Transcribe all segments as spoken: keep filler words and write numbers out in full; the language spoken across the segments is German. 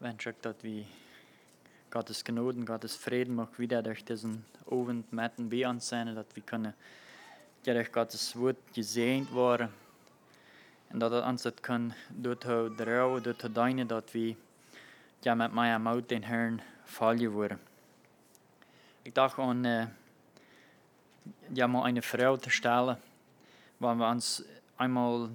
wünsche ich, dass wir Gottes Gnade, Gottes Frieden mag wieder durch diesen Abend mitten bei uns sein, dass wir können ja durch Gottes Wort gesegnet werden und dass uns das kann dort drauf, dort deine, dass wir ja mit meiner Maut den Herrn fallen werden. Ich dachte an äh, ja mal eine Frau zu stellen, wenn wir uns einmal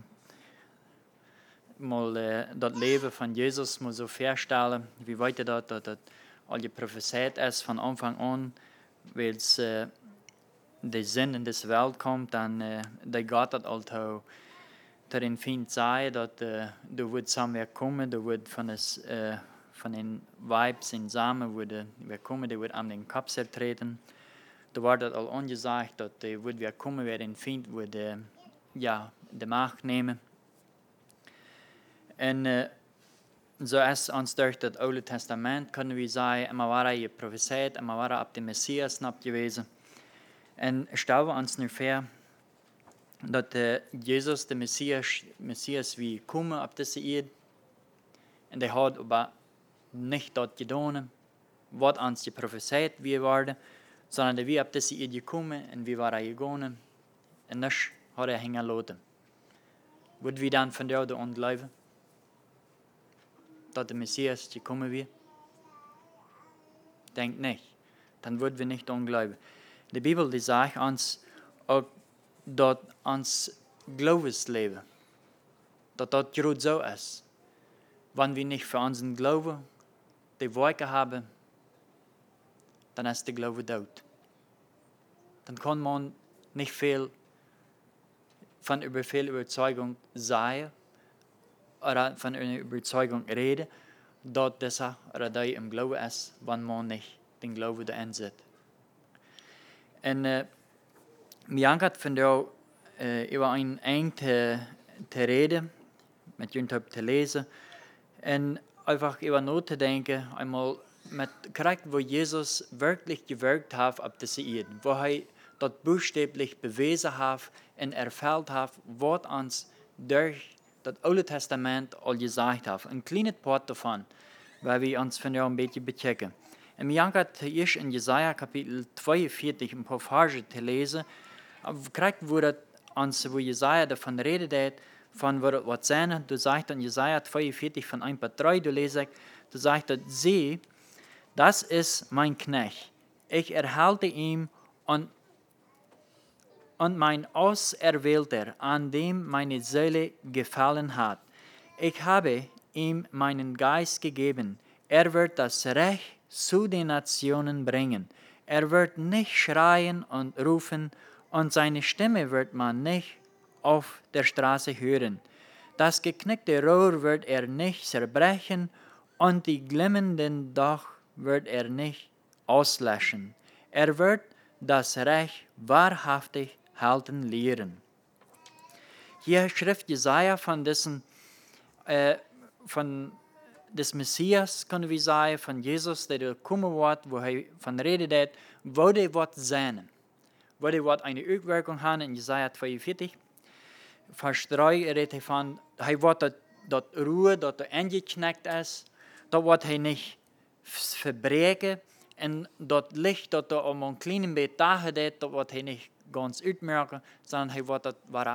mal äh, das Leben von Jesus mal so vorstellen, wie weit das, dass das all prophezeit ist von Anfang an, weil es äh, der Sinn in diese Welt kommt, dann äh, der Gott hat also zu den Feind sagen, dass äh, du wird zusammen kommen, du wird von, des, äh, von den Weibs in Samen würde wir kommen, der wird an den Kopf zertreten. Da war das all angesagt, dass der wird wir kommen, wer den Feind würde ja die Macht nehmen. Und äh, so ist uns durch das Alte Testament, können wir sagen, immer war er prophezeit, immer war er ab dem Messias ab gewesen. Und stellen wir uns nur vor, dass äh, Jesus, der Messias, Messias wie kommen auf diese Erde. Und er hat aber nicht dort getan, was uns geprophezeit wir waren, sondern er wir auf diese Erde gekommen und wie war er gegangen. Und das hat er hängen lassen. Würden wir dann von der Erde an glauben, dass der Messias gekommen wird? Denkt nicht. Dann würden wir nicht an glauben. Die Bibel die sagt uns auch, dass uns Glaubensleben, dass das gerade so ist. Wenn wir nicht für unseren Glauben die Werke haben, dann ist der Glaube tot. Dann kann man nicht viel von über viel Überzeugung sagen oder von einer Überzeugung reden, dass dieser oder der im Glauben ist, wenn man nicht den Glauben da einsetzt. Und äh, mir hat von der äh, über ein Eng zu, zu reden, mit jemand zu lesen und einfach über nachzudenken, einmal mit korrekt, wo Jesus wirklich gewirkt hat auf diese Erde, wo er das buchstäblich bewiesen hat und erfüllt hat, was uns durch das Alte Testament all gesagt hat. Ein kleines Part davon, weil wir uns von der ein bisschen bechecken. Und mir hat erst in Jesaja Kapitel zweiundvierzig ein paar Verse zu lesen, korrekt, wo das uns, wo Jesaja davon redet, von wo das was sein, du sagst in Jesaja zweiundvierzig von ein paar drei, du lesest, du sagst, sieh, das ist mein Knecht. Ich erhalte ihn und, und mein Auserwählter, an dem meine Seele gefallen hat. Ich habe ihm meinen Geist gegeben. Er wird das Recht zu den Nationen bringen. Er wird nicht schreien und rufen, und seine Stimme wird man nicht auf der Straße hören. Das geknickte Rohr wird er nicht zerbrechen, und die glimmenden Dach wird er nicht auslöschen. Er wird das Recht wahrhaftig halten lehren. Hier schrift Jesaja von dessen, äh, von des Messias, können wir sagen, von Jesus, der kommen wird, wo er von redet, wo der wird sein. Wo der wird eine Auswirkung haben in Jesaja zweiundvierzig. Vers drei redet er von, er wird das Ruhe, das eingeknickt ist, das wird er nicht verbreken und das Licht, das er um ein kleines bisschen da hat, das wird er nicht ganz ausmerken, sondern er wird das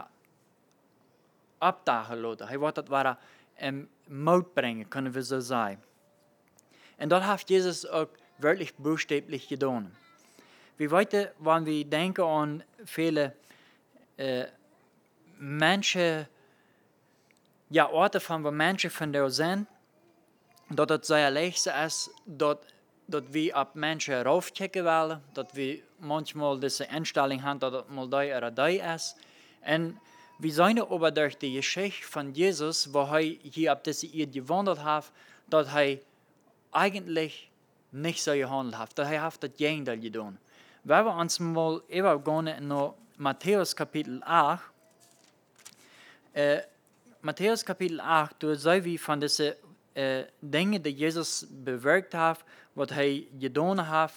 abdagen lassen. Er wird das im Mut bringen, können wir so sagen. Und das hat Jesus auch wirklich buchstäblich getan. Wie weiter, wenn wir denken an viele äh, Menschen, ja, Orte, von wo Menschen von der sind, dass es sehr leicht ist, dass, dass wir auf Menschen raufchecken wollen, dass wir manchmal diese Einstellung haben, dass es mal da oder da ist. Und wir sehen aber durch die Geschichte von Jesus, wo er hier auf diese Erde gewandelt hat, dass er eigentlich nicht so gehandelt hat, dass er hat das Gegenteil getan. Wenn wir uns mal übergehen nach Matthäus Kapitel acht, äh, Matthäus Kapitel acht, da sehen wir von diesen äh, Dingen, die Jesus bewirkt hat, was er getan hat.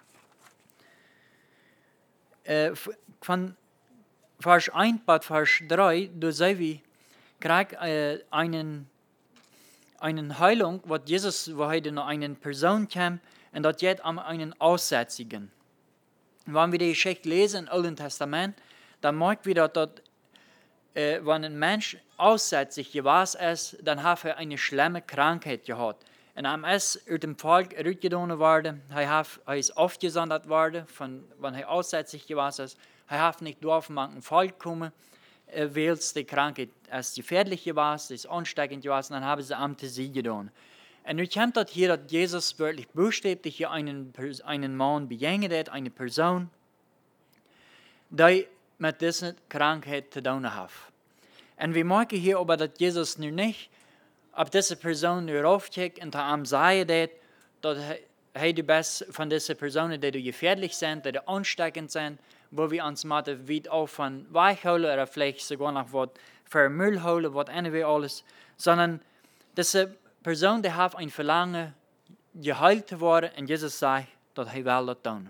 Äh, von Vers eins bis Vers drei, da sehen wir gerade äh, einen, eine Heilung, wo Jesus, wo heute noch eine Person kam, und das geht um einen Aussätzigen. Wenn wir die Geschichte lesen im Alten Testament, dann merken wir, dass dort, äh, wenn ein Mensch aussätzig gewesen ist, dann hat er eine schlimme Krankheit gehabt. Und am es aus dem Volk rausgenommen worden, er ist aufgesandt worden, von, wenn er aussätzig gewesen ist, er hat nicht durch ein Volk kommen, äh, weil die Krankheit ist gefährlich gewesen, ist ansteckend gewesen, dann haben sie am sie getan. Und nun kommt das hier, dass Jesus wirklich buchstäblich hier einen, einen Mann begegnet hat, eine Person, die mit dieser Krankheit zu tun hat. Und wir merken hier aber, dass Jesus nun nicht auf diese Person nur raufkickt und ihm sagt, dass er die Beste von diesen Personen, die gefährlich sind, die ansteckend sind, wo wir uns mal wieder auch von wegholen oder vielleicht sogar noch was für Müll holen, was anyway alles, sondern diese Person, die hat ein Verlangen, geheilt zu werden, und Jesus sagt, dass er will das tun.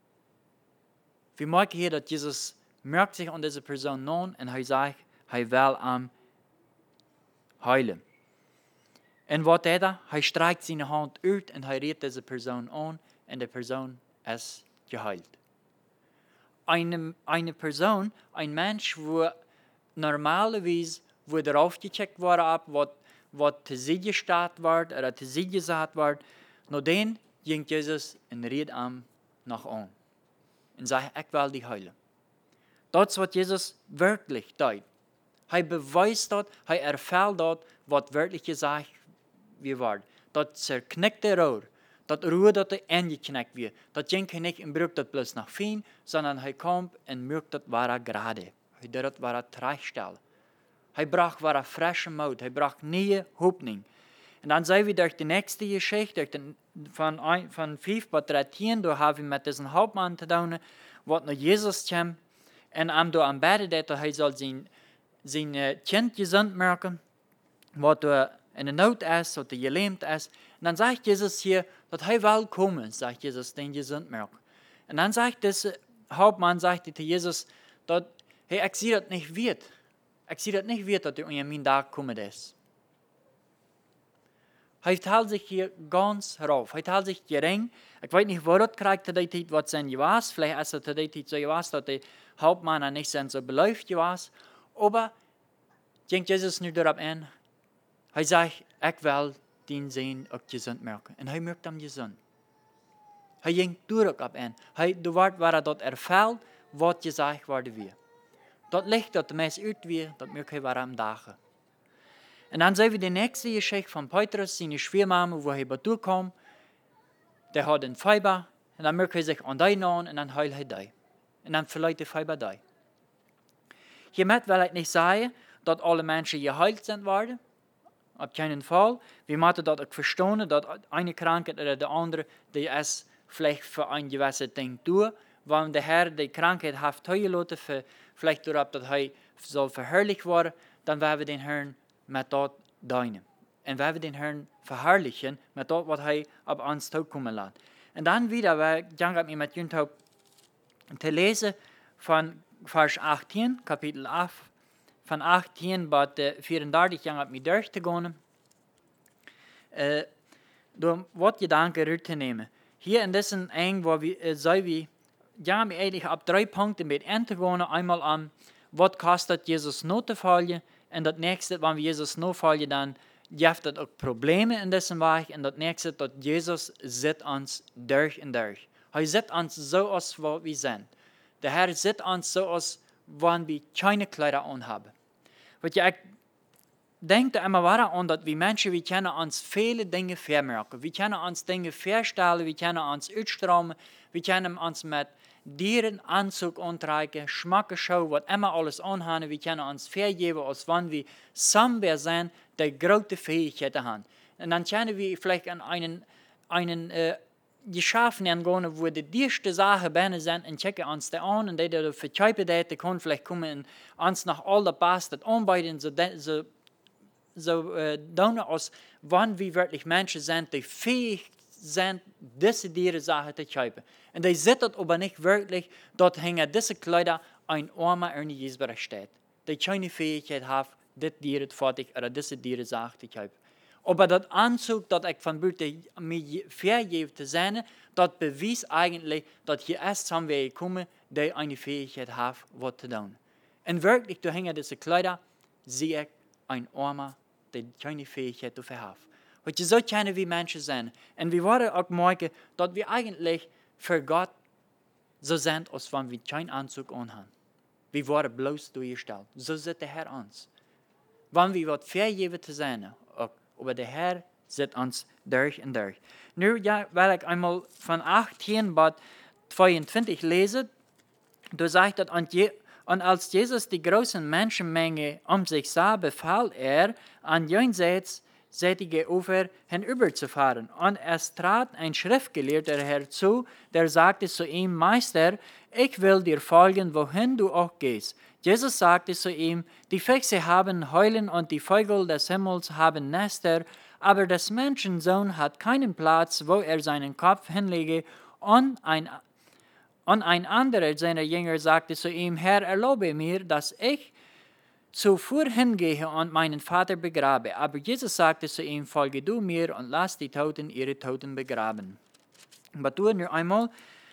Wir merken hier, dass Jesus merkt sich an diese Person an und er sagt, er will ihn heilen. Und was tut er? Er streckt seine Hand aus und er rührt diese Person an und die Person ist geheilt. Eine, eine Person, ein Mensch, wo normalerweise wo darauf gecheckt wurde, was was zu sie gestartet wird oder zu sie gesagt wird, nur den ging Jesus und riet ihm nach an. Und sagt, ich will dich heilen. Das ist, was Jesus wirklich tut. Er beweist dort, er erfährt dort, was wirklich gesagt wird. Das zerknickte Rohr, das Rohr, das eingeknickt wird, das ging nicht und braucht das bloß nach fein, sondern er kommt und merkt, das war gerade. Er dort war er Trechstelle. Er braucht war frische Mut, er braucht neue Hoffnung. Und dann sehen wir durch die nächste Geschichte, durch den, von, von fünf bis dreizehn, da haben wir mit diesem Hauptmann zu tun, was nach Jesus kommt, und am da am Bett, dass er soll sein, sein Kind gesund machen, was da in der Not ist, oder gelähmt ist. Und dann sagt Jesus hier, dass er will kommen, sagt Jesus, den gesund machen. Und dann sagt dieser Hauptmann, sagt zu Jesus, dass, hey, ich sehe das nicht wird. Ich sehe das nicht wird, dass du in meinen Tag kommen ist. Er hält sich hier ganz rauf. Er hält sich gering. Ich weiß nicht, wo das kriegt, was sein gewesen. Vielleicht ist es zu der Zeit so gewesen, dass der Hauptmann nicht so beläuft gewesen. Aber denkt Jesus nur darauf an. Er sagt, ich will den Sehen auch gesund machen. Und er macht ihn gesund. Er ging durch auf ihn. Du warst, war er dort erfällt, was gesagt wurde wie. Dat Licht dat de mens uit weer, dat merkt hij waar am dagen. En dan zien we de nächste Geschichte van Petrus, zijn Schwiegermama, wo hij bij kwam. Der had een Feiber, en dan merkt hij zich aan die aan, en dan heilt hij die. En dan verleidt de Feiber die. Hiermit wil ik niet zeggen, dat alle mensen geheilt zijn worden. Op keinen Fall. Wir moeten dat ook verstaan, dat eine Krankheit oder de andere, die is vielleicht für ein gewisses Ding durch. Wenn der Herr die Krankheit hat teilgelassen, für vielleicht darauf, dass er soll verherrlicht werden, dann werden wir den Herrn mit dort dienen. Und werden wir den Herrn verherrlichen mit dort, was er auf uns zukommen lässt. Und dann wieder, weil ich mir mit Ihnen zu lesen von Vers achtzehn, Kapitel acht, von achtzehn bis vierunddreißig, ich habe mich durchzugehen, äh, um was Gedanken rückzunehmen. Hier in diesem Eng, wo wir, äh, sei wie, ja, mir eigentlich ab drei Punkten mit Entegone. Einmal an, was kostet Jesus Notfallen? Und das nächste, wenn wir Jesus Notfallen, dann gibt es auch Probleme in diesem Weg. Und das nächste, dass Jesus sieht uns durch und durch. Er sieht uns so aus, wie wir sind. Der Herr sieht uns so aus, wenn wir keine Kleider anhaben. Weil ich denke immer weiter an, dass wir Menschen, wir können uns viele Dinge vermerken. Wir können uns Dinge vorstellen, wir können uns ausstrahlen, wir können uns mit deren Anzug antreiben, Schmacke schauen, was immer alles anhaben. Wir können uns vergeben, als wenn wir zusammen sind, die große Fähigkeiten haben. Und dann können wir vielleicht an einen, einen äh, geschaffen gehen, wo die erste Sachen bei sind, und checken uns die an, und die, die verkaufen, die können vielleicht kommen und uns nach all das Beste anbieten, so, so, so äh, tun, als wenn wir wirklich Menschen sind, die fähig sind, diese dieren Sachen zu kaufen. Und die sehen aber nicht wirklich, dort hängen diese Kleider ein armer Ernie Jesus steht. Die keine Fähigkeit haben, diese Dieren fertig oder diese Dieren Sachen zu kaufen. Aber das Anzug, das ich von Büte mir vergebe zu sein, das beweist eigentlich, dass hier erst haben wir gekommen, die eine Fähigkeit haben, was zu tun. Und wirklich, durch diese Kleider, sehe ich ein Armer, der keine Fähigkeit dafür hat. Weil so kleine wie Menschen sind. Und wir wollen auch merken, dass wir eigentlich für Gott so sind, als wenn wir keinen Anzug anhaben. Wir wurden bloß durchgestellt. So sieht der Herr uns. Wenn wir was vergeben zu sein, aber der Herr sieht uns durch und durch. Nu ja, weil ich einmal von achtzehn bis zweiundzwanzig lese, da sagt er, und, Je, und als Jesus die große Menschenmenge um sich sah, befahl er, an jenseits sättige Ufer hinüberzufahren. Und es trat ein Schriftgelehrter herzu, der sagte zu ihm, Meister, ich will dir folgen, wohin du auch gehst. Jesus sagte zu ihm, die Füchse haben Heulen und die Vögel des Himmels haben Nester, aber des Menschensohn hat keinen Platz, wo er seinen Kopf hinlege. Und ein, und ein anderer seiner Jünger sagte zu ihm, Herr, erlaube mir, dass ich zuvor hingehe und meinen Vater begrabe. Aber Jesus sagte zu ihm, folge du mir und lass die Toten ihre Toten begraben. Aber du nur einmal,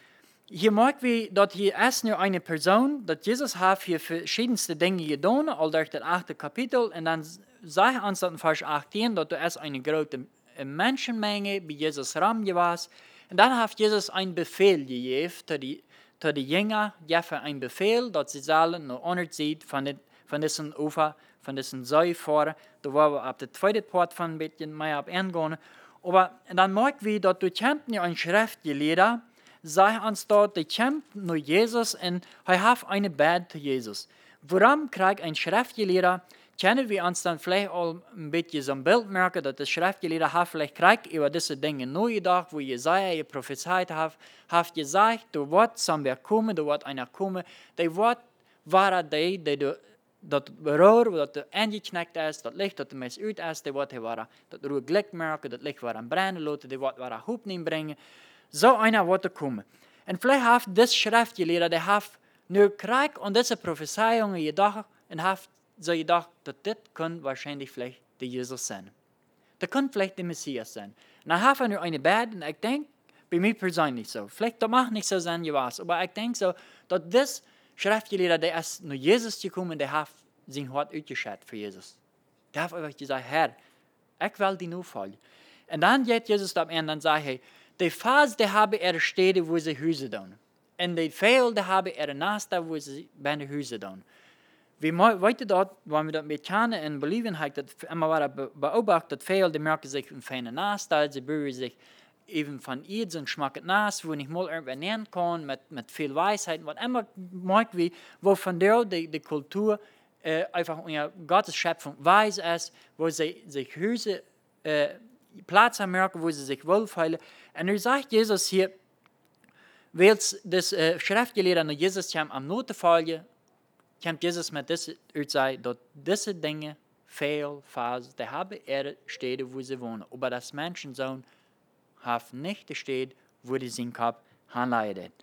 hier merken wir, dass hier erst nur eine Person, dass Jesus hat hier verschiedenste Dinge getan, all durch das achte Kapitel, und dann sagt er uns in Vers achtzehn, dass du erst eine große Menschenmenge bei Jesus Raum warst, und dann hat Jesus einen Befehl gegeben, zu die, zu die Jünger, Jeffe einen Befehl, dass sie sollen noch unterziehen von den von diesem Ufer, von diesem See fahren. Da waren wir auf der zweiten Part von ein bisschen mehr ab eingehen. Aber dann merken wir, dass du kämpft ein Schriftgelehrter, sagt uns dort, der kämpft nur Jesus und er hat eine Bad zu Jesus. Warum kriegt ein Schriftgelehrter, können wir uns dann vielleicht auch ein bisschen so ein Bild merken, dass der Schriftgelehrter hat vielleicht kriegt über diese Dinge neu gedacht, wo Jesaja prophezeit hat, hat gesagt, du wird zum Werk kommen, du wird einer kommen, der wird war der, der du dat roer dat de ingeknekt is, dat licht dat de mes uit is, die wat hij waar dat roer gelijk merken, dat licht waar aan branden laten, die wat waar hoop niet brengen. Zo einer wat te komen. En vielleicht heeft dit schriftgeleerde, die heeft nu krijg aan deze prophezeiungen gedacht en heeft zo gedacht dat dit kan waarschijnlijk vielleicht de Jezus zijn. Dat kan vielleicht de Messias zijn. En dan heeft hij nu een bed en ik denk, bij mij persoonlijk zo, vielleicht dat mag niet zo zijn, je was, maar ik denk zo, dat dit Schriftgelehrter, der ist nur Jesus gekommen, der hat sein Hart uitgeschat für Jesus. Der hat einfach gesagt, Herr, ich will die nur folgen. Und dann geht Jesus am Ende und sagt, hey, die Fas, die haben ihre Städte, wo sie Hüse tun. Und die Fehl, die haben ihre Nasta, wo sie bei den Hüse tun. Wir wollten dort, wenn wir das mit kennen, in Bolivien, habe ich das immer beobachtet, Fehl, die merken sich in feine Nasta, sie berühren sich even van iets en schmaakt naast, wo ich mal irgendwann nennen kann, mit, mit viel Weisheit, was immer merkt wie, wo von der die, die Kultur äh, einfach unter Gottes Schöpfung weise ist, wo sie sich Hüse, äh, Platz haben merken, wo sie sich wohlfühlen. Und nu sagt Jesus hier, weil das äh, Schriftgelehrte nach Jesus kam am Notenfolge, kommt Jesus mit dieser Aussage, dass diese Dinge viel Phase, die haben ihre Städte, wo sie wohnen, aber das Menschensohn hat nicht gesteht, wo die sein Kopf hinleitet.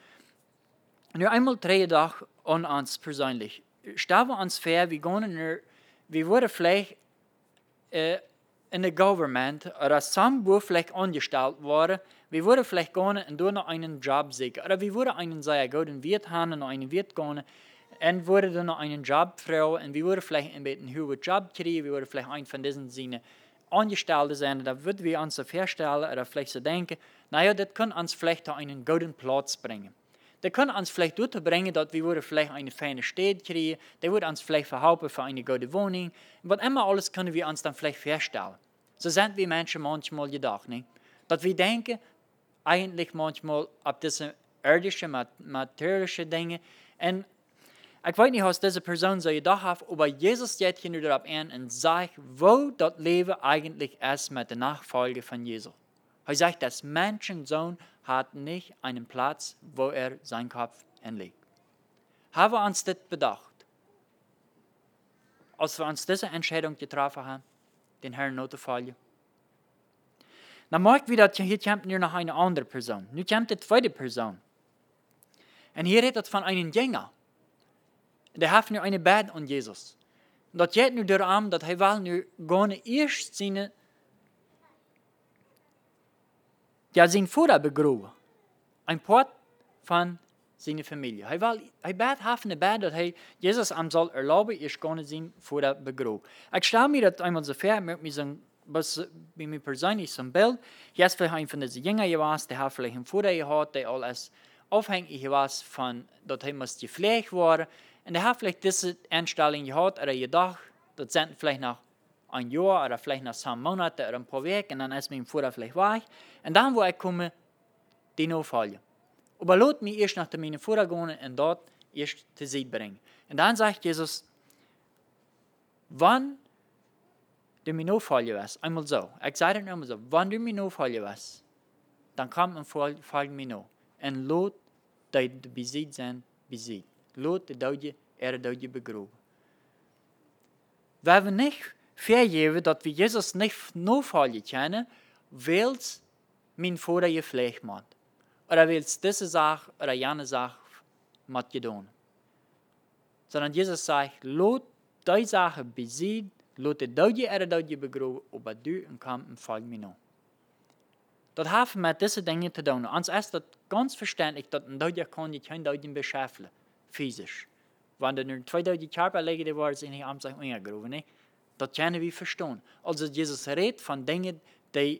Nur einmal drei Tage an uns persönlich. Stellen wir uns vor, wir gehen nur, wir wurden vielleicht äh, in der Government oder somewhere vielleicht angestellt worden, wir würden vielleicht gehen und durch noch einen Job suchen. Oder wir würden einen sehr guten Wirt haben und einen Wirt gehen und würden dann noch einen Job fragen und wir würden vielleicht ein bisschen einen hohen Job kriegen, wir würden vielleicht einen von diesen Sinne Angestellte sein, da würden wir uns so vorstellen oder vielleicht so denken, naja, das kann uns vielleicht auch einen guten Platz bringen. Das kann uns vielleicht dazu bringen, dass wir vielleicht eine feine Stadt kriegen, das würde uns vielleicht verhelfen für eine gute Wohnung. Was immer alles können wir uns dann vielleicht vorstellen. So sind wir Menschen manchmal gedacht, nicht? Dass wir denken, eigentlich manchmal auf diese irdische, materialische Dinge. Und ich weiß nicht, was diese Person so gedacht hat, aber Jesus geht hier nur darauf ein und sagt, wo das Leben eigentlich ist mit der Nachfolge von Jesus. Er sagt, das Menschensohn hat nicht einen Platz, wo er seinen Kopf hinlegt. Haben wir uns das bedacht? Als wir uns diese Entscheidung getroffen haben, den Herrn zu folgen. Dann merken wir, dass hier kommt nur noch eine andere Person. Nu kommt die zweite Person. Und hier redet es von einem Jünger. Der hat nur eine Bad an Jesus. Dat geht nur darum, dass er will nur gerne erst seine der zijn Vater begraven. Ein Part von seiner Familie. Hij, wil, hij bad hafen de bad dat hij Jezus am zal erlauben, is gaan zijn Vater begraven. Ik stel me dat eenmaal zo ver met me zo'n, bij mij persoonlijk zo'n beeld. Jetzt vielleicht een van deze Jünger geweest, die heeft vielleicht een Vater gehad, die al als afhankelijk geweest van dat hij moest gepflegt worden. En die heeft vielleicht deze instelling gehad, oder gedacht, dat zijn vielleicht nog ein Jahr oder vielleicht noch zwei Monate oder ein paar Wochen und dann ist mein Vater vielleicht weg. Und dann, wo ich komme, die Nachfolge. Aber lasst mich erst nach meinem Vater gehen und dort erst zu Sieg bringen. Und dann sagt Jesus, wenn du mir Nachfolge wirst, einmal so, ich sage das einmal so, wenn du mir Nachfolge wirst, dann komm und folge mir nach. Und lasst die besiegt sein, besiegt. Lasst die Deutsche, ihre Deutsche begraben. Wenn wir nicht vergeven dat we Jezus niet nachfolgen können, weil mein Vater gepflegt hat. Oder weil diese Sache oder jene Sache mit getan. Sondern Jesus sagt, lass die Sache besiegt, lass die Deutsche oder Deutsche begraben, aber du und komm und folg mir nach. Das hat mit diesen Dingen zu tun. Uns ist das ganz verständlich, dass ein Deutscher kann nicht kein Deutschen beschäftigen, physisch. Wenn er zwei Deutsche Körper legt, die waren sie nicht am sich umgegraben, nicht? Dat kunnen we verstaan. Als Jesus redt van dingen die,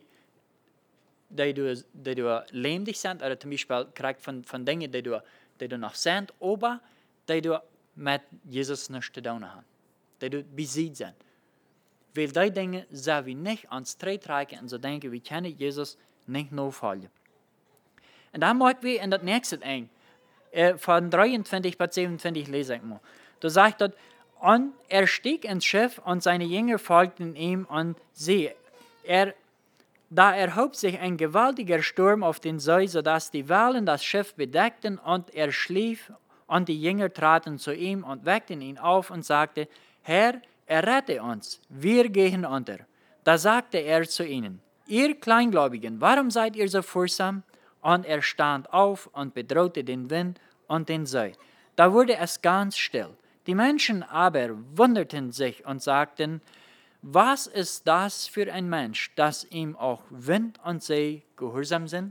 die, du, die du lebendig zijn, oder zum Beispiel krijgt van, van dingen die du, die du nog zijn, aber die du met Jesus nichts zu tun haben. Die du besiegt zijn. Weil die dingen zullen we niet aan strijd reiken en zo denken, we kunnen Jesus niet nachfolgen. En dan maken we in dat nächste eng. Uh, van drieëntwintig bis zevenentwintig lese ik mal. Da sagt dat, und er stieg ins Schiff und seine Jünger folgten ihm an See. Er, da erhob sich ein gewaltiger Sturm auf den See, sodass die Wellen das Schiff bedeckten und er schlief und die Jünger traten zu ihm und weckten ihn auf und sagte, Herr, errette uns, wir gehen unter. Da sagte er zu ihnen, ihr Kleingläubigen, warum seid ihr so furchtsam? Und er stand auf und bedrohte den Wind und den See. Da wurde es ganz still. Die Menschen aber wunderten sich und sagten, was ist das für ein Mensch, dass ihm auch Wind und See gehorsam sind?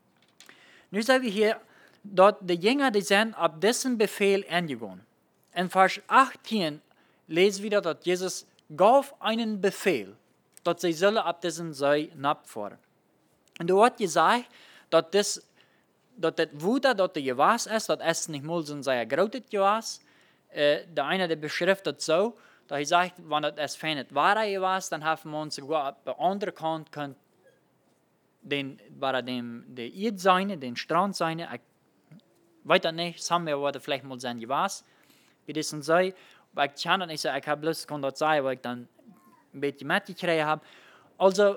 Nu sehen wir hier, dass die Jünger die sind ab dessen Befehl angegangen. In Vers achtzehn lesen wir, dass Jesus gab einen Befehl, dass sie sollen ab dessen See abfahren. Und du hast gesagt, dass das, dass das Wunder, das der Gewass ist, dass es nicht mal so ein sehr großes Gewass. Uh, de eine der beschriftet so, dat hij zegt, wanneer het van het waarheid was, dan hebben we ons sogar op de andere kant kunt, den, waar den, de Eid zijn, den Strand zijn, ik weet het niet, somewhere waar het vielleicht mal zijn gewas, wie das dann sei, aber ich kann das nicht sagen, ich habe bloß kann das sagen, weil ich dann ein bisschen mitgekriegt habe. Also,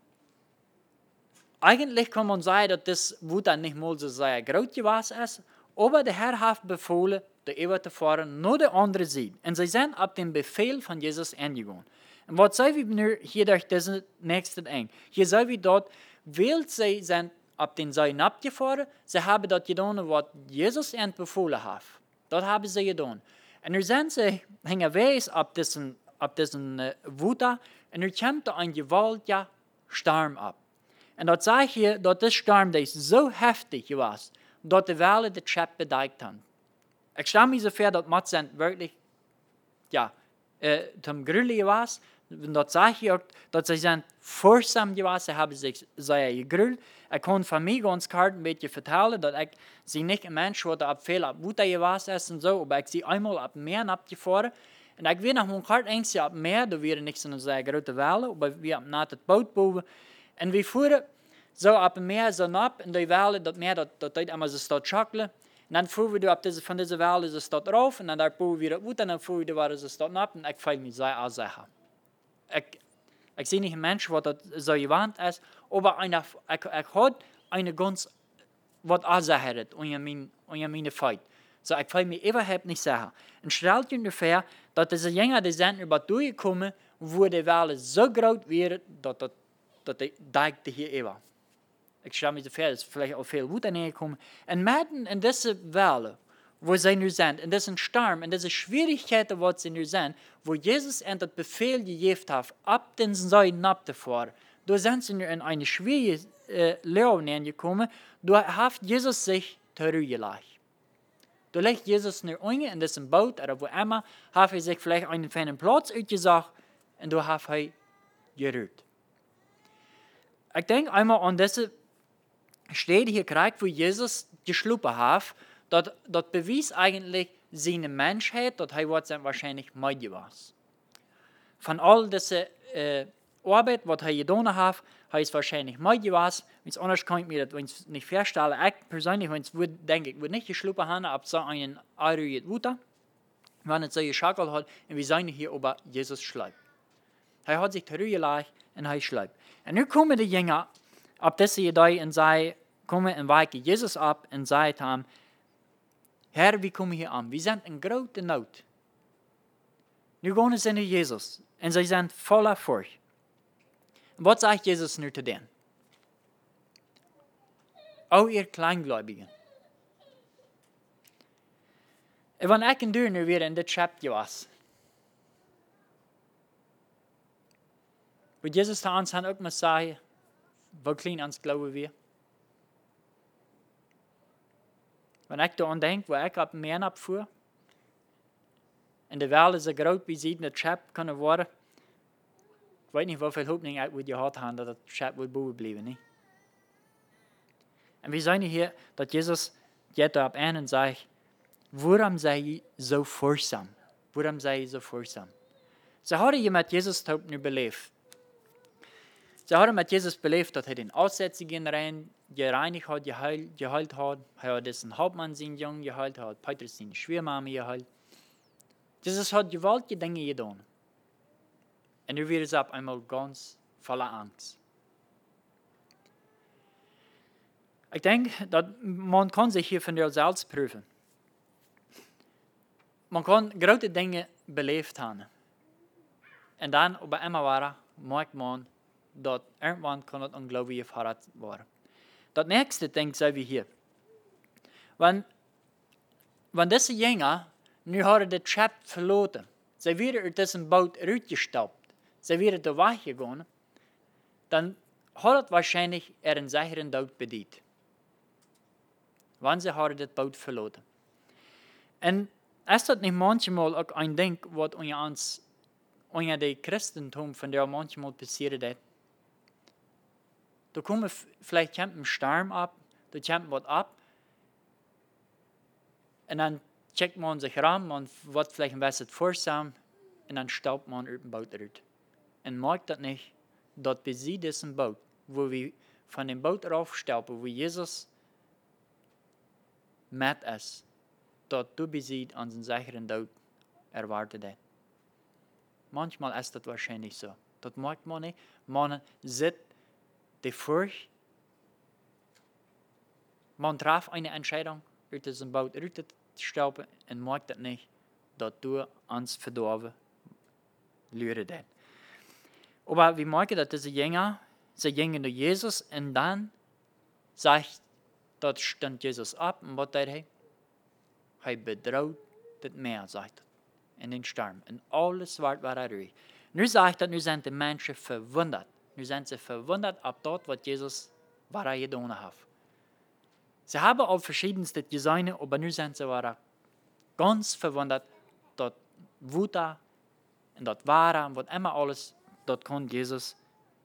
eigentlich kann man sagen, dass das Wunder nicht mal so sehr groß gewesen ist, aber der Herr hat befohlen, de eeuw te fahren, naar de andere Seite. Und sie sind ab dem Befehl von Jesus angegangen. Und was sehen wir nu hier durch diesen nächsten eng? Hier sehen wir dort, weil sie sind ab den See abgefahren, sie haben dort getan, was Jesus ihnen befohlen hat. Das haben sie getan. Und nu sind sie hängen wees ab diesen, ab diesen uh, Wunder, und nu kommt ein gewaltiger Sturm ab. Und dort sage ich hier, dass der Sturm der so heftig war, dass die Wellen das Schiff bedeckt haben. Ich stelle mir so vor, dass Matzen wirklich, ja, äh, zum Grillen war. Und dort sage ich auch, dass sie sind furchtsam gewesen, sie haben sich sehr gegrillt. Ich kann von mir ganz klar ein bisschen vertellen, dass ich sie nicht ein Mensch war, der ab viel ab Wutter gewesen ist und so, aber ich sie einmal ab Meer abgefahren. Und ich weiß noch mal klar, eigentlich ab Meer, da wäre nicht so eine sehr große Welle, aber wir haben nach dem Boot bauen. Und wir fuhren so ab dem Meer so ab, und die Welle, das Meer, das, das dort immer so steht schockelt. Und dann fuhren wir ab diese, von dieser Welle so steht drauf, und dann da bauen wir gut, und dann fuhren wir so steht ab, und ich fühle mich sehr ansicher. Ich, ich sehe nicht ein Mensch, der so gewandt ist, aber eine, ich, ich habe eine ganz, was ansichert, und meine Feit. So, ich fühle mich überhaupt nicht sicher. Und stellt euch ungefähr, dass diese Jünger, die sind über durchgekommen, wo die Welle so groß wird, dass, dass, dass die Dijk hier über. Ich stelle mir so vor, dass vielleicht auch viel Wut angekommen. Und mitten in diese Welle, wo sie nu sind, in diesen Sturm, in diese Schwierigkeiten, wo sie nu sind, wo Jesus ihnen das Befehl gegeben hat, ab den See abzufahren, da sind sie nu in eine schwierige äh, Leeuwen gekommen, da hat Jesus sich zurückgelegt. Da legt Jesus nur unten in diesem Boot oder wo immer, hat er sich vielleicht einen feinen Platz ausgesucht und da hat er geruht. Ich denke einmal an diese Stelle hier gekriegt, wo Jesus geschlafen hat, das, das bewies eigentlich seine Menschheit, dass er wahrscheinlich müde war. Von all dieser äh, Arbeit, was er getan hat, er ist wahrscheinlich müde gewesen. Wenn anders kann ich mir das nicht vorstellen. Ich persönlich, wenn es denke ich, würde nicht geschlafen haben, ab so einen Euro Wutter, wenn es so geschackelt hat, und wir sind hier über Jesus schleibt. Er hat sich zurückgelegt und er schleibt. Und nun kommen die Jünger ab dieser Idee und sie kommen und weichen Jesus ab und sagen, Herr, wie kommen wir hier an? Wir sind in großer Not. Nu gehen sie nach Jesus und sie sind voller Furcht. Und was sagt Jesus nu zu denen? O ihr Kleingläubigen. Und wenn ich und du nu weer in dit chapter was, wird Jesus zu uns auch mal sagen, wo klein uns glauben wir? Wenn ich daran denke, wo ich ab dem Meer abfuhr, in der Welt so groß wie sie in der Chap können worden, ich weiß nicht, wie viel Hoffnung ich würde gehabt haben, dass das Chap wohl bauen bleiben, nicht? Und wir sehen hier, dass Jesus jetzt ab einen sagt, warum sei ich so furchtsam? Warum sei ich so furchtsam? Sie haben hier mit Jesus nu belebt. Sie haben mit Jesus belebt, dass er den Aussätzigen rein, gereinigt hat, geheilt, geheilt hat. Er hat diesen Hauptmann seinen Jungen geheilt, er hat Petrus seine Schwiegermama geheilt. Jesus hat gewaltige Dinge getan. Und nu wird es ab einmal ganz voller Angst. Ich denke, dass man kann sich hier von der selbst prüfen. Man kann große Dinge belebt haben. Und dann, aber immer war, merkt man, dass irgendwann kann das unglaubliche Verrat werden. Das nächste Ding sehen wir hier. Wenn, wenn diese Jünger nu haben das Schiff verloren, sie wieder aus diesem Boot rausgestaubt, sie wieder da weggegangen, dann hat es wahrscheinlich ihren sicheren Tod bedient. Wann sie haben das Boot verloren. Und ist das nicht manchmal auch ein Ding, was uns, unter dem Christentum von der manchmal passiert ist? Da kommen vielleicht kommt ein Sturm ab, da kommt was ab, und dann checkt man sich ran, man wird vielleicht ein bisschen vorsam, und dann staubt man über den Boot raus. Und merkt das nicht, dass bei sie diesem Boot, wo wir von dem Boot raufstauben, wo Jesus mit ist, dass du bei sie an den sicheren Tod erwartet hast. Manchmal ist das wahrscheinlich so. Das merkt man nicht. Man sieht die Furcht. Man traf eine Entscheidung, aus diesem Boot rauszustauben und merkt das nicht, dass du ans Verdorben lüren hast. Aber wir merken, dass diese Jünger, sie gingen zu Jesus und dann sagt, dort stand Jesus ab und was tat er? Er bedroht das Meer, sagt er, in den Sturm. Und alles war ruhig. Nu sagt er, nu sind die Menschen verwundert. Nu sind sie verwundert ab dort, was Jesus war er getan hat. Sie haben auch verschiedenste gesehen, aber nu sind sie war ganz verwundert, dass Wuta und das Wahre und was immer alles, dort kann Jesus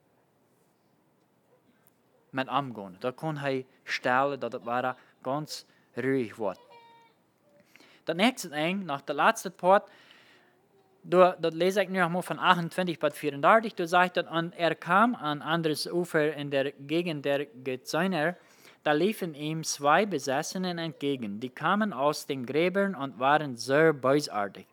mit umgehen. Da kann er stellen, dass das Wahre ganz ruhig wird. Das nächste Ding, nach der letzten Part, da, das lese ich nu noch mal von achtundzwanzig bis vierunddreißig, da sagt er, und er kam an anderes Ufer in der Gegend der Gezäuner, da liefen ihm zwei Besessenen entgegen, die kamen aus den Gräbern und waren sehr bösartig,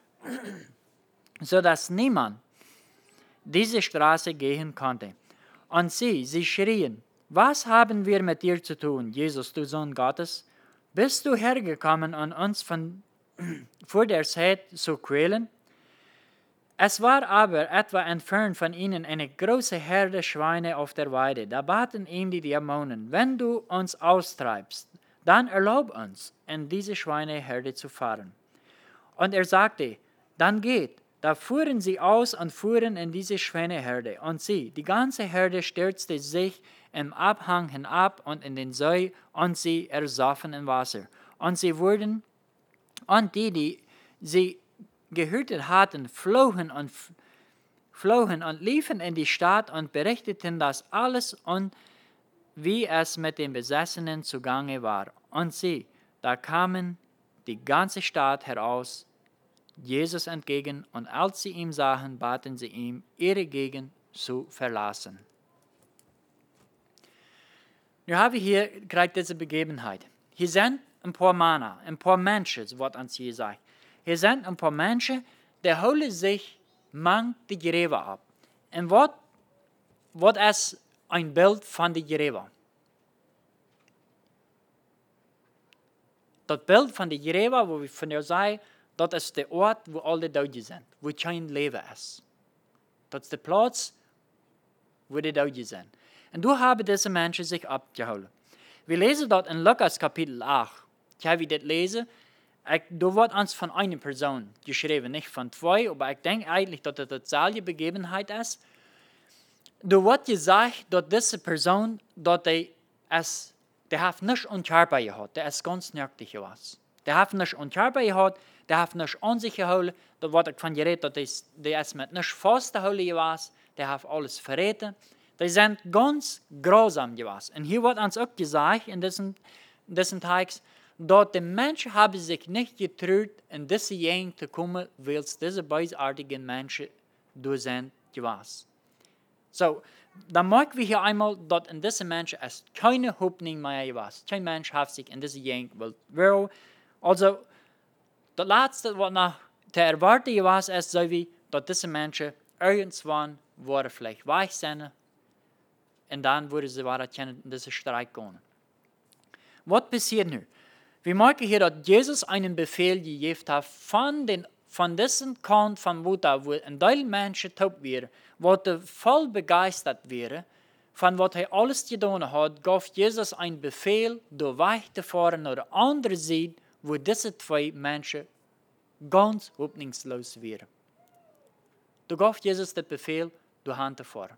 so dass niemand diese Straße gehen konnte. Und sie, sie schrien, was haben wir mit dir zu tun, Jesus, du Sohn Gottes? Bist du hergekommen, um uns von, vor der Zeit zu quälen? Es war aber etwa entfernt von ihnen eine große Herde Schweine auf der Weide. Da baten ihm die Dämonen, wenn du uns austreibst, dann erlaub uns, in diese Schweineherde zu fahren. Und er sagte, dann geht. Da fuhren sie aus und fuhren in diese Schweineherde. Und sie, die ganze Herde stürzte sich im Abhang hinab und in den See, und sie ersoffen im Wasser. Und sie wurden, und die, die sie gehütet hatten, flohen und flohen und liefen in die Stadt und berichteten das alles und wie es mit den Besessenen zugange war. Und sie, da kamen die ganze Stadt heraus Jesus entgegen, und als sie ihn sahen, baten sie ihm, ihre Gegend zu verlassen. Nu haben wir hier gerade diese Begebenheit. Hier sind ein paar Männer, ein paar Menschen, so wird uns hier gesagt. Hier sind ein paar Menschen, die holen sich mang die Gräber ab. Und was, was ist ein Bild von den Gräber? Das Bild von den Gräber, wo wir von dir sagen, das ist der Ort, wo alle Toten sind, wo kein Leben ist. Das ist der Platz, wo die Toten sind. Und du haben diese Menschen sich abgeholt. Wir lesen dort in Lukas Kapitel acht. Ich habe das lesen. Ich, da wird uns von einer Person geschrieben, nicht von zwei, aber ich denke eigentlich, dass das eine dieselbe Begebenheit ist. Da wird gesagt, dass diese Person, dass die es, die hat nicht unkehrbar gehabt, der ist ganz nüchtern gewesen. Der hat nicht unkehrbar gehabt, der hat nicht unsicher geholt, da wird ich von geredet, dass der ist mit nicht fast geholt gewesen, der hat alles verraten. Die sind ganz grausam gewesen. Und hier wird uns auch gesagt, in diesem, in diesem Text, dass die Menschen haben sich nicht getraut, in diese Gegend zu kommen, weil es diese bösartigen Menschen da sind gewesen. So, dann merken wir hier einmal, dass in diesen Menschen es keine Hoffnung mehr gewesen. Kein Mensch hat sich in diese Gegend will. Also, das Letzte, was noch zu erwarten gewesen ist, so wie, dass diese Menschen irgendwann waren vielleicht weich sind, und dann würden sie weiter in diesen Streik gehen. Was passiert nun? Wir merken hier, dass Jesus einen Befehl gegeben hat von, den, von diesem Kant von Mutter, wo ein Teil Menschen taub wären, wo er voll begeistert wäre, von was er alles getan hat, gab Jesus einen Befehl, da weiterzufahren nach der anderen Seite, wo diese zwei Menschen ganz hoffnungslos wären. Da gab Jesus den Befehl, da hinzufahren.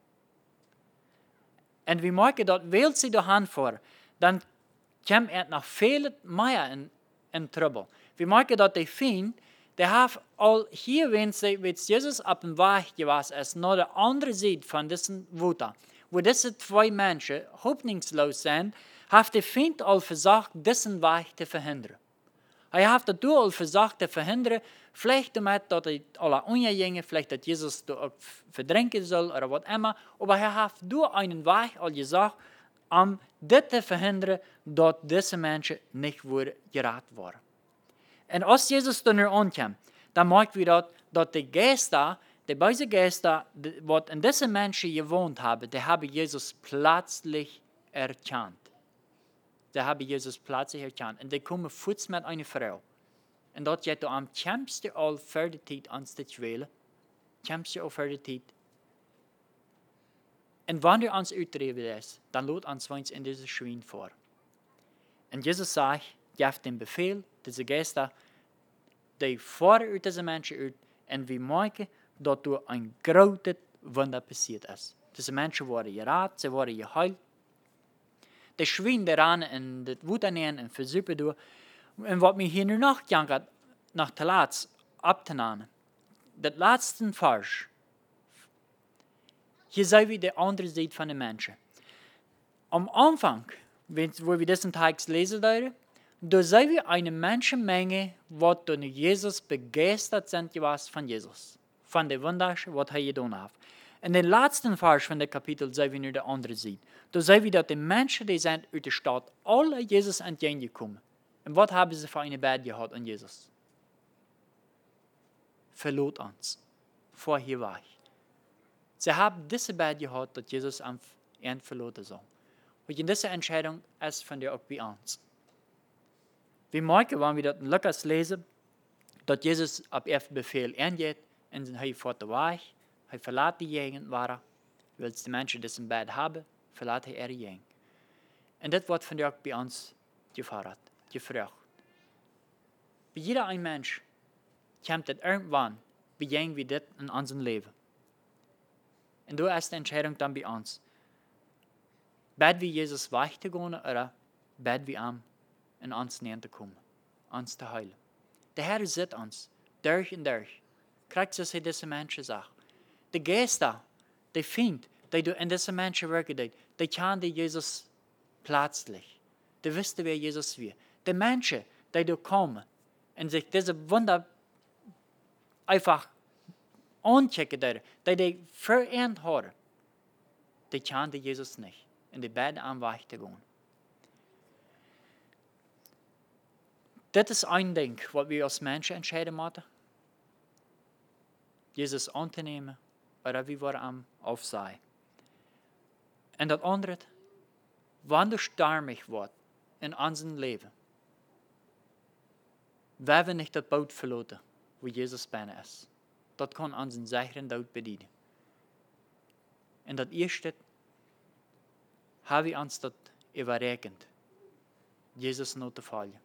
Und wir merken, dass, weil sie da hinfahren, dann kommt er noch viel mehr in, in Trouble. Wir merken, dass die Feind, die haben all hier, wenn sie mit Jesus auf dem Weg gewesen ist, nach der anderen Seite von diesem Wasser, wo diese zwei Menschen hoffnungslos sind, hat der Feind all versucht, diesen Weg zu verhindern. Er hat das all versucht zu verhindern, vielleicht damit, dass er alle umgehen, vielleicht, dass Jesus da auch verdrängen soll oder was immer, aber er hat durch einen Weg all gesagt, um das zu verhindern, dass diese Menschen nicht geraten wurden. Und als Jesus dann ankam, dann merken wir, dass, dass die Geister, die bösen Geister, die in diesen Menschen gewohnt haben, die haben Jesus plötzlich erkannt. Die haben Jesus plötzlich erkannt. Und die kommen futz mit einer Frau. Und dat je am kämpste al voor de tijd aan te dwelen. Kämpste al voor de tijd. En wanneer ons uitdreven is, dan loopt ons ons in deze schwien voor. En Jesus zegt, geeft den Befehl, deze Geister, die voeren uit deze mensen uit. En we merken dat er een grote Wunder passiert is. Deze mensen worden geraad, ze worden geheilt. De schwien eraan en het woed aan en verzuipen door. En wat mij hier nu nog gaat, nog te laat op te nemen. Dat laatste vers. Hier zijn we de andere zijde van de mensen. Am Anfang, wo wir diesen Text lesen, da sehen wir eine Menschenmenge, die durch Jesus begeistert sind gewesen von Jesus. Von dem Wunder, was er getan hat. In den letzten Vers von dem Kapitel sehen wir nur die andere Seite. Da sehen wir, dass die Menschen, die sind aus der Stadt, alle Jesus entgegengekommen. Und was haben sie für eine Bad gehabt an Jesus? Verlot uns. Vor hier war ich. Sie haben diese Bad gehabt, dass Jesus am Ende verloren soll. Und in dieser Entscheidung ist von dir auch bei uns. Wir merken, wenn wir das in Lukas lesen, dass Jesus ab ersten Befehl angeht, und er fährt den Weg, er verlässt die Gegend, weil die Menschen das im Bad haben, verlässt er die Gegend. Und das wird von dir auch bei uns gefordert. Gefragt. Bei jeder ein Mensch kommt das irgendwann, begehen wir das in unserem Leben. Und da ist die Entscheidung dann bei uns. Bad wie Jesus weg te gaan, oder bad wie am in ons neer te komen, ons te heilen. De Heer zit ons, durch en durch. Krijgt zoals hij deze mensen zegt. De geesten, die vindt, die in deze mensen werken, die, die kennen Jezus plaatselijk. Die wisten wie Jezus weer. De mensen, die er komen en zich deze Wunder einfach aanchecken, die die, die vereend houden, die kennen Jezus niet. En die beiden aan weg te gaan. Dit is een ding wat we als mensen entscheiden moeten. Jezus aan te nemen, oder wie wir am aufsehen. En dat andere, wanneer stormig wordt in ons leven, wij we niet dat boot verlaten, wo Jezus bijna is. Dat kan ons een zekere dood bedienen. En dat eerste, hebben we ons dat überrekend, Jezus nog te volgen.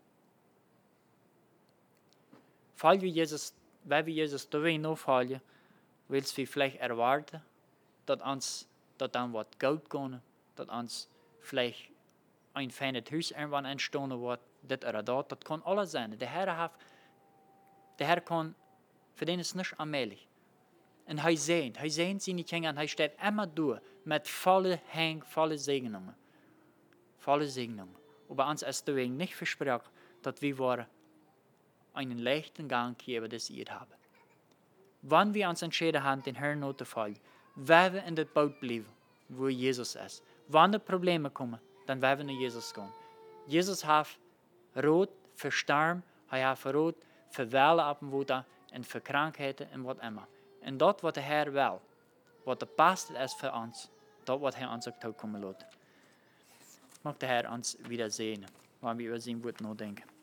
Volgen we Jezus, wij we Jezus te weinig nog volgen, wil we vielleicht erwarten, dat ons dat dan wat goud kan, dat ons vielleicht een fijne huis irgendwann entstehen wordt, dit oder dat, dat kan alles zijn. De Heer heeft, de Heer kan, voor den is niet aanmächtig. En hij zegt, hij zegt zijn Kinder en hij staat immer door met volle Hang, volle Segnungen. Volle Segnungen. Aber uns ist deswegen nicht versprochen, dass wir einen leichten Gang hier über das Jahr haben. Wann wir uns entschieden haben, den Herrn noch zu folgen, werden wir in das Boot bleiben, wo Jesus ist. Wann die Probleme kommen, dann werden wir nach Jesus gehen. Jesus hat Rot für Sturm, er hat Rot für Wellen ab dem Wasser und für Krankheiten und was immer. Und dort, was der Herr will, was der Beste ist für uns, dort wird er uns auch kommen lassen. Mag der Herr uns wieder sehen, wenn wir über sein Wort nachdenken.